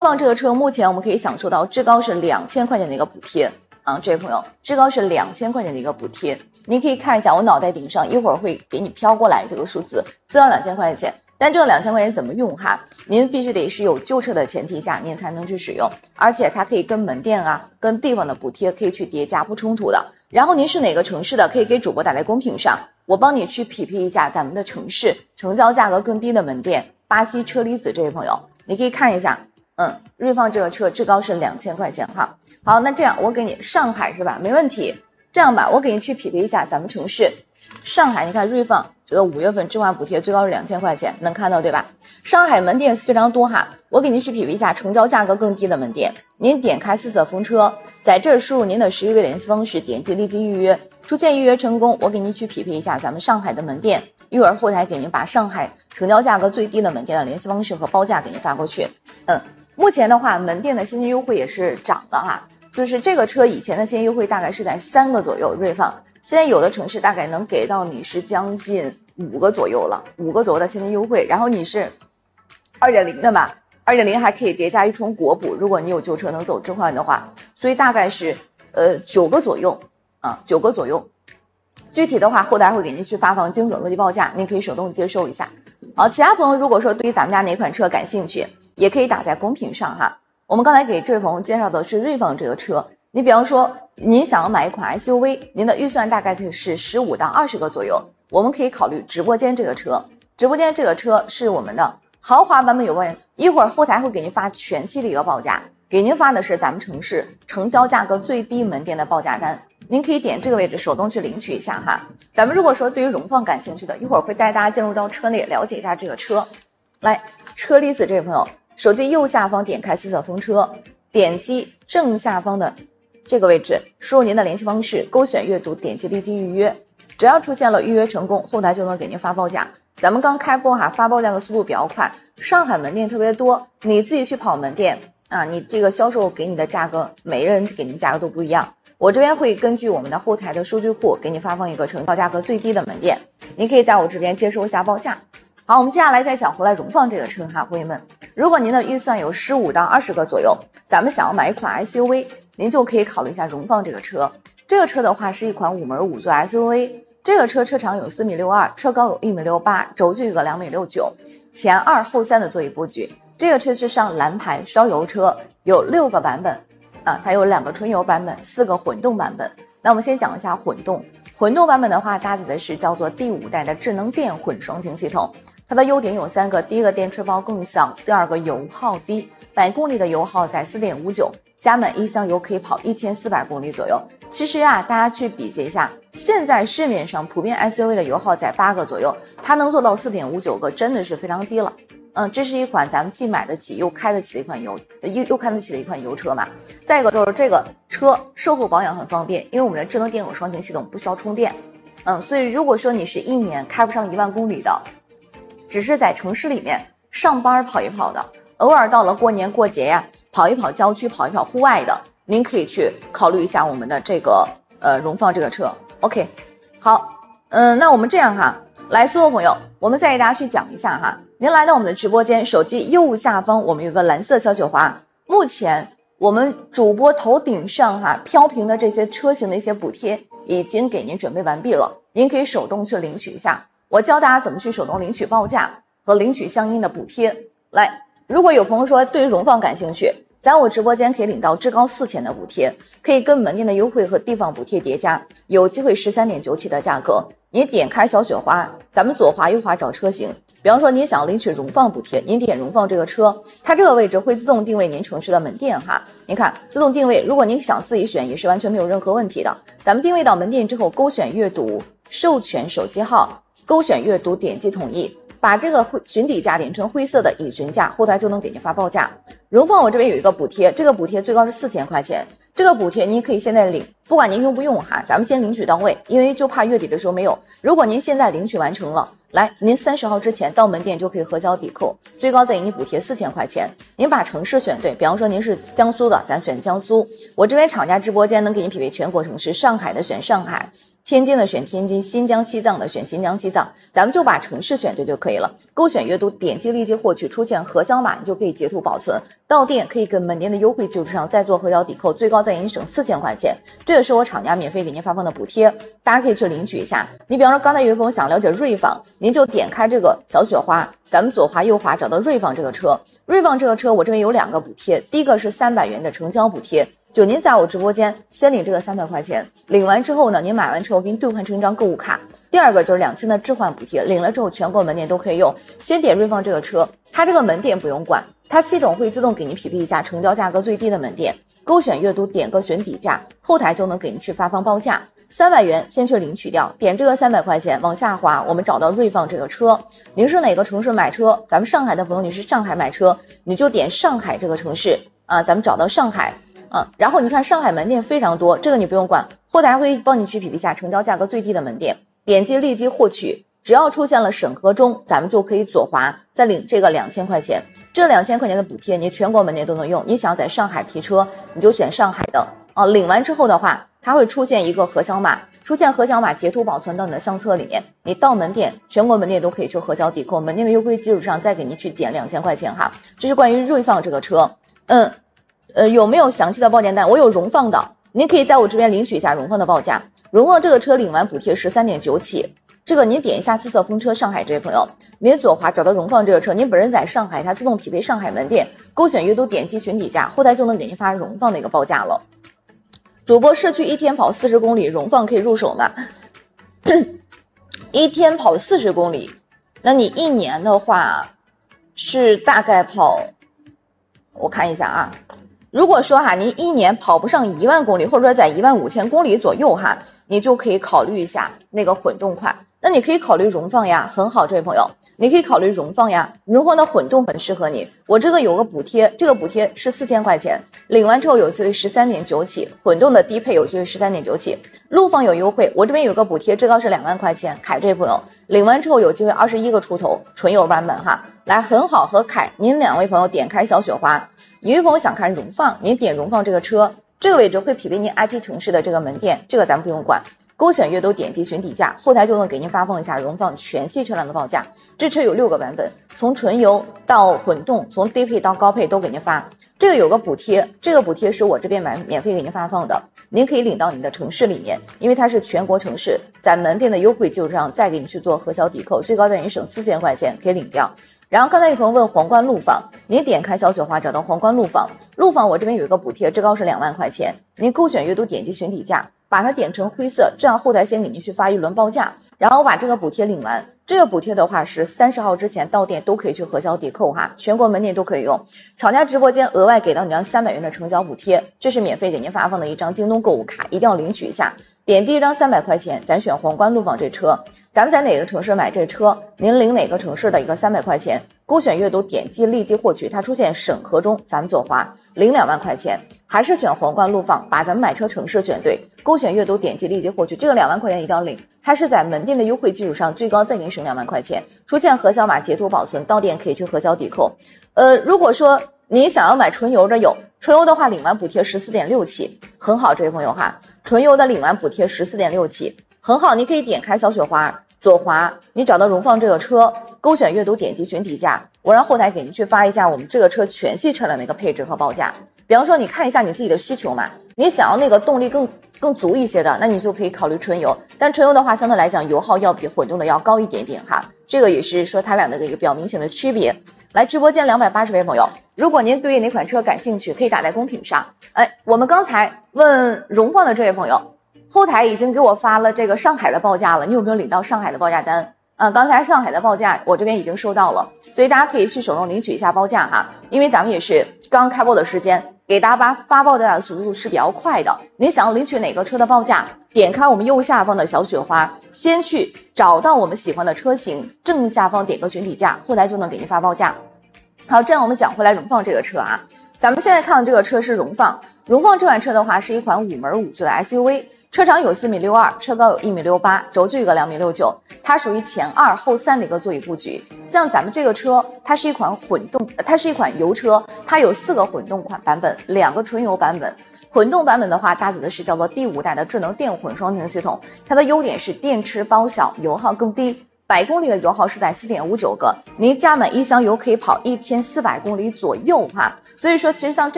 放这个车目前我们可以享受到至高是2000块钱的一个补贴啊，这位朋友，至高是2000块钱的一个补贴，你可以看一下我脑袋顶上一会儿会给你飘过来这个数字，最高2000块钱。但这个2000块钱怎么用哈？您必须得是有旧车的前提下您才能去使用，而且它可以跟门店啊跟地方的补贴可以去叠加，不冲突的。然后您是哪个城市的，可以给主播打在公屏上，我帮你去匹配一下咱们的城市成交价格更低的门店。巴西车厘子这位朋友，你可以看一下，锐放这个车至高是2000块钱哈。好，那这样我给你上海是吧？没问题。这样吧，我给你去匹配一下咱们城市上海，你看锐放这个5月份置换补贴最高是2000块钱，能看到对吧？上海门店非常多哈，我给您去匹配一下成交价格更低的门店。您点开四色风车，在这儿输入您的11位联系方式，点击立即预约，出现预约成功，我给您去匹配一下咱们上海的门店，一会儿后台给您把上海成交价格最低的门店的联系方式和报价给您发过去。目前的话门店的现金优惠也是涨了哈，就是这个车以前的现金优惠大概是在3个左右，锐放现在有的城市大概能给到你是将近5个左右了，5个左右的现金优惠，然后你是 2.0 的吧， 2.0 还可以叠加一重国补，如果你有旧车能走置换的话，所以大概是9个左右啊，9个左右。具体的话后台会给您去发放精准落地报价，您可以手动接收一下。好，其他朋友如果说对于咱们家哪款车感兴趣，也可以打在公屏上哈。我们刚才给这位朋友介绍的是锐放这个车，你比方说您想要买一款 SUV， 您的预算大概是15到20个左右，我们可以考虑直播间这个车。直播间这个车是我们的豪华版本有问，一会儿后台会给您发全系的一个报价，给您发的是咱们城市成交价格最低门店的报价单，您可以点这个位置手动去领取一下哈。咱们如果说对于荣放感兴趣的，一会儿会带大家进入到车内了解一下这个车。来，车厘子这位朋友，手机右下方点开四色风车，点击正下方的这个位置，输入您的联系方式，勾选阅读，点击立即预约，只要出现了预约成功，后台就能给您发报价。咱们刚开播哈，发报价的速度比较快，上海门店特别多，你自己去跑门店啊，你这个销售给你的价格，每个人给你的价格都不一样。我这边会根据我们的后台的数据库给你发放一个成交价格最低的门店，你可以在我这边接收一下报价。好，我们接下来再讲回来荣放这个车哈，朋友们，如果您的预算有15到20个左右，咱们想要买一款 SUV， 您就可以考虑一下荣放这个车。这个车的话是一款5门5座 SUV， 这个车车长有4.62米，车高有1.68米，轴距有个2.69米，前2后3的座椅布局。这个车是上蓝牌烧油车，有6个版本啊，它有2个纯油版本，4个混动版本。那我们先讲一下混动版本的话，搭载的是叫做第5代的智能电混双擎系统。它的优点有3个，第一个电池包更小，第二个油耗低，100公里的油耗在 4.59， 加满1箱油可以跑1400公里左右。其实啊，大家去比较一下，现在市面上普遍 SUV 的油耗在8个左右，它能做到 4.59个，真的是非常低了。这是一款咱们既买得起又开得起的一款油车嘛。再一个就是这个车售后保养很方便，因为我们的智能电混双擎系统不需要充电。所以如果说你是1年开不上1万公里的，只是在城市里面上班跑一跑的，偶尔到了过年过节呀，跑一跑郊区，跑一跑户外的，您可以去考虑一下我们的这个荣放这个车。 OK， 好，那我们这样哈，来所有朋友，我们再给大家去讲一下哈。您来到我们的直播间，手机右下方我们有个蓝色小雪花，目前我们主播头顶上哈飘屏的这些车型的一些补贴已经给您准备完毕了，您可以手动去领取一下。我教大家怎么去手动领取报价和领取相应的补贴。来，如果有朋友说对于荣放感兴趣，在我直播间可以领到至高4000的补贴，可以跟门店的优惠和地方补贴叠加，有机会13.97的价格。你点开小雪花，咱们左滑右滑找车型，比方说你想领取荣放补贴，您点荣放这个车，它这个位置会自动定位您城市的门店哈。您看自动定位，如果您想自己选也是完全没有任何问题的。咱们定位到门店之后，勾选阅读，授权手机号，勾选阅读，点击同意，把这个询底价点成灰色的已询价，后台就能给您发报价。荣放我这边有一个补贴，这个补贴最高是4000块钱， 这个补贴您可以现在领，不管您用不用哈，咱们先领取到位，因为就怕月底的时候没有。如果您现在领取完成了，来，您30号之前到门店就可以核销抵扣，最高再给你补贴4000块钱。您把城市选对，比方说您是江苏的，咱选江苏。我这边厂家直播间能给您匹配全国城市，上海的选上海，天津的选天津，新疆西藏的选新疆西藏，咱们就把城市选对就可以了。勾选阅读，点击立即获取，出现核销码你就可以截图保存，到店可以跟门店的优惠基础上再做核销抵扣，最高再给你省4000块钱。这也是我厂家免费给您发放的补贴，大家可以去领取一下。你比方说刚才有一朋友想了解瑞放，您就点开这个小雪花，咱们左滑右滑找到瑞放这个车，瑞放这个车我这边有2个补贴，第一个是300元的成交补贴，就您在我直播间先领这个300块钱，领完之后呢，您买完车我给你兑换成一张购物卡。第二个就是2000的置换补贴，领了之后全国门店都可以用。先点瑞放这个车，它这个门店不用管，它系统会自动给您匹配一家成交价格最低的门店，勾选阅读点个选底价，后台就能给您去发放报价。300元先去领取掉，点这个300块钱往下滑，我们找到瑞放这个车，您是哪个城市买车，咱们上海的朋友你是上海买车，你就点上海这个城市啊，咱们找到上海然后你看上海门店非常多，这个你不用管，后台会帮你去匹配下成交价格最低的门店，点击立即获取，只要出现了审核中，咱们就可以左滑再领这个2000块钱。这2000块钱的补贴你全国门店都能用，你想在上海提车你就选上海的领完之后的话，它会出现一个核销码，出现核销码截图保存到你的相册里面，你到门店全国门店都可以去核销抵扣，门店的优惠基础上再给你去减2000块钱哈。这是关于瑞放这个车。有没有详细的报价单？我有荣放的，您可以在我这边领取一下荣放的报价。荣放这个车领完补贴13.9起，这个您点一下四色风车上海这位朋友，您左滑找到荣放这个车，您本人在上海，它自动匹配上海门店，勾选阅读点击询底价，后台就能给您发荣放的一个报价了。主播社区一天跑40公里，荣放可以入手吗？一天跑40公里，那你一年的话是大概跑，我看一下啊。如果说您一年跑不上1万公里，或者说在15000公里左右你就可以考虑一下那个混动款。那你可以考虑荣放呀，很好，这位朋友，你可以考虑荣放呀，荣放的混动很适合你。我这个有个补贴，这个补贴是4000块钱，领完之后有机会13.9起，混动的低配有机会13.9起，陆放有优惠，我这边有个补贴，最高是2万块钱，凯这位朋友领完之后有机会21个出头，纯油版本来，很好和凯，您2位朋友点开小雪花。有一朋友想看荣放，您点荣放这个车，这个位置会匹配您 IP 城市的这个门店，这个咱们不用管，勾选阅读点击询底价，后台就能给您发放一下荣放全系车辆的报价。这车有6个版本，从纯油到混动，从低配到高配都给您发。这个有个补贴，这个补贴是我这边免费给您发放的，您可以领到你的城市里面，因为它是全国城市，在门店的优惠基础上再给你去做核销抵扣，最高再给你省4000块钱可以领掉。然后刚才有朋友问皇冠陆放，您点开小雪花找到皇冠陆放，陆放我这边有一个补贴，最高是2万块钱，您勾选阅读点击询底价，把它点成灰色，这样后台先给您去发一轮报价，然后把这个补贴领完。这个补贴的话是30号之前到店都可以去核销抵扣全国门店都可以用。厂家直播间额外给到你张300元的成交补贴，这是免费给您发放的一张京东购物卡，一定要领取一下。点第一张300块钱，咱选皇冠陆放这车，咱们在哪个城市买这车，您领哪个城市的一个300块钱，勾选阅读点击立即获取，它出现审核中，咱们左滑领2万块钱，还是选皇冠陆放，把咱们买车城市选对，勾选阅读点击立即获取，这个2万块钱一定要领，它是在门店的优惠基础上最高再给你省2万块钱，出现核销码截图保存，到店可以去核销抵扣。如果说你想要买纯油的有，纯油的话领完补贴14.6起，很好，这位朋友纯油的领完补贴14.6起，很好，你可以点开小雪花，左滑，你找到荣放这个车，勾选阅读点击询底价，我让后台给您去发一下我们这个车全系车辆的一个配置和报价。比方说你看一下你自己的需求嘛，你想要那个动力更足一些的，那你就可以考虑纯油，但纯油的话相对来讲油耗要比混动的要高一点点这个也是说它俩的一个比较明显的区别。来，直播间280位朋友，如果您对哪款车感兴趣，可以打在公屏上。我们刚才问荣放的这位朋友，后台已经给我发了这个上海的报价了，你有没有领到上海的报价单？刚才上海的报价我这边已经收到了，所以大家可以去手动领取一下报价因为咱们也是刚开播的时间，给大家发报价的速度是比较快的。您想要领取哪个车的报价，点开我们右下方的小雪花，先去找到我们喜欢的车型，正下方点个询底价，后台就能给您发报价。好，这样我们讲回来荣放这个车咱们现在看的这个车是荣放，荣放这款车的话是一款5门5座的 SUV， 车长有4.62米，车高有1.68米，轴距有个2.69米，它属于前2后3的一个座椅布局。像咱们这个车，它是一款油车，它有4个混动款版本，2个纯油版本。混动版本的话，搭载的是叫做第5代的智能电混双擎系统，它的优点是电池包小，油耗更低，100公里的油耗是在 4.59个，您加满1箱油可以跑1400公里左右哈。所以说，其实像